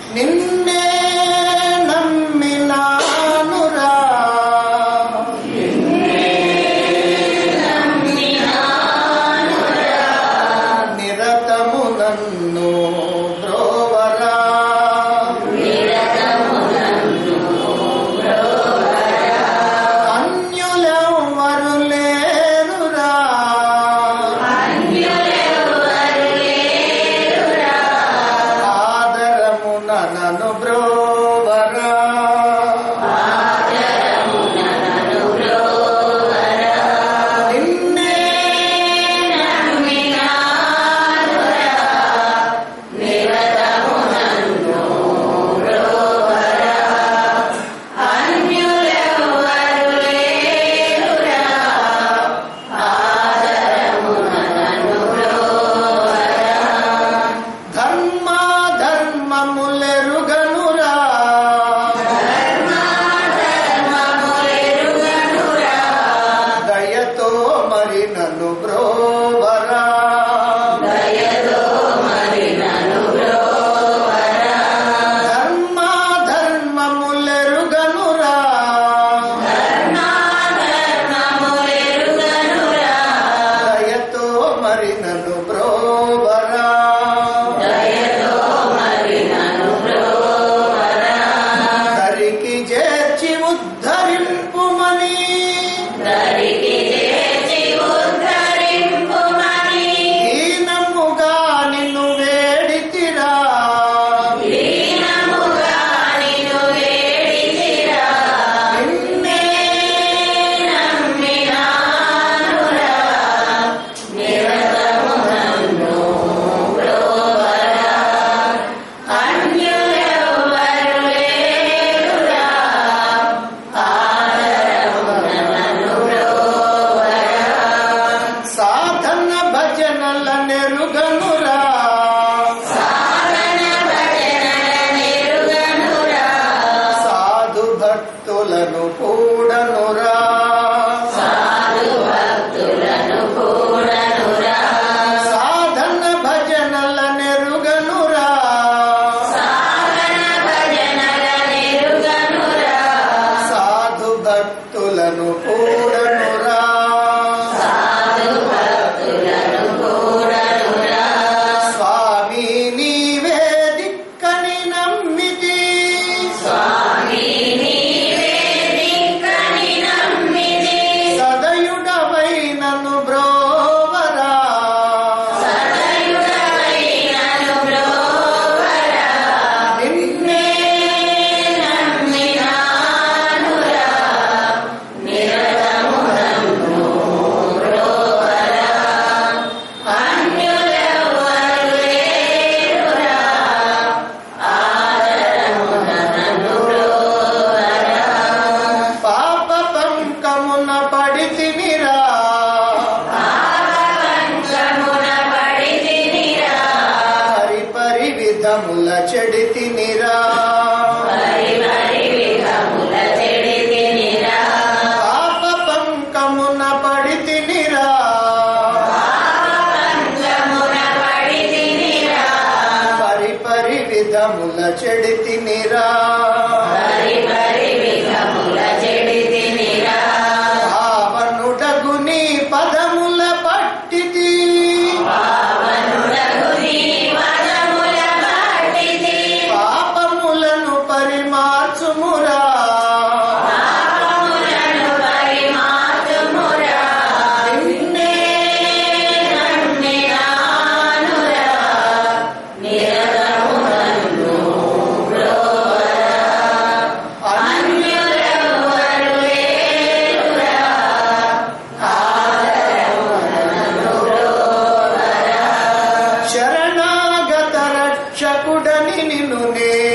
నిన్నే నమ్మినానురా నిరతము నన్ను బ్రోవరా అన్యులెవ్వరు లేరురా ఆదరమున నన్ను బ్రోవరా నిన్నే ధర్మములెరుగనురా దయతో మరి నన్ను బ్రోవరా ధర్మములెరుగనురా దయతో మరి నన్ను బ్రోవరా దరికి చేర్చి ఉద్ధరింపుమని దీనముగా నిన్ను వేడితిరా నిన్నే సాధన భజనల నెరుగనురా సాధు భక్తులను కూడనురా సాధన భజనల నెరుగనురా సాధు భక్తులను కూడనురా స్వామి నీవే దిక్కని నమ్మితి సదయుడవై నన్ను బ్రోవరా నిన్నే పాప పంకమున పడితినిరా పరి విధముల చెడితినిరా పాప పంకమున పడితినిరా పరి విధముల చెడితినిరా పావనుడగు నీ పదముల పట్టితి పాపములను పరిమార్చుమురా నిన్నే శరణాగత రక్షకుడని నిన్ను నే